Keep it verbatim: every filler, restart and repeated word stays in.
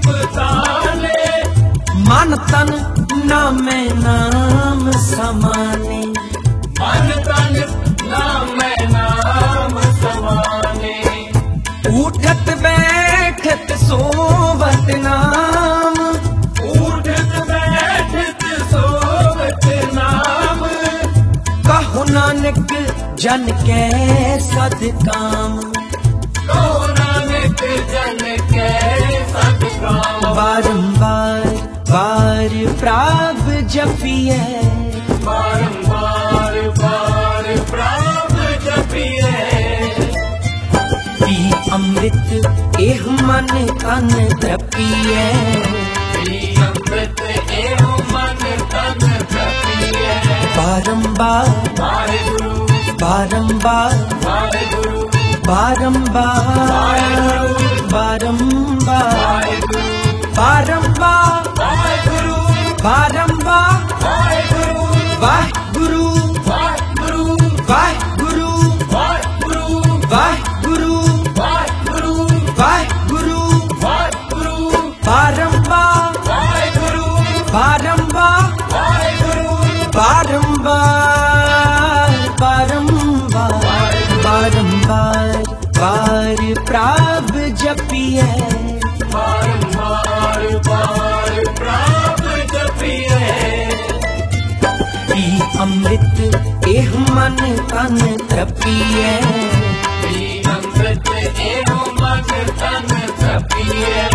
तृप्ताने मन तन नामे नाम समाने मन तन नामे नाम समाने उठत बैठत सोवत नाम उठत बैठत सोवत नाम कहो नानक जन के सदकाम कहो नानक जन के सदकाम बारंबार बार प्राप जपिए बारंबार बार प्राप जपिए पी अमृत एह मन तन तपिए पी अमृत एहो मन तन तपिए बारंबार वाहेगुरु बारंबार वाहेगुरु बारंबार बारंबार वाहेगुरु बारंबार वाहेगुरु बारंबार वाहेगुरु वाहिगुरु वाहेगुरु वाहिगुरु वाहेगुरु वाहिगुरु वाहेगुरु वाहिगुरु वाहेगुरु बारंबार वाहेगुरु बारंबार वाहेगुरु बारंबार बारंबार बारंबार बार प्राप जपिए बारंबार बार प्राप जपिए पी अमृत एह मन तन तपिए पी अमृत एहो मन तन तपिए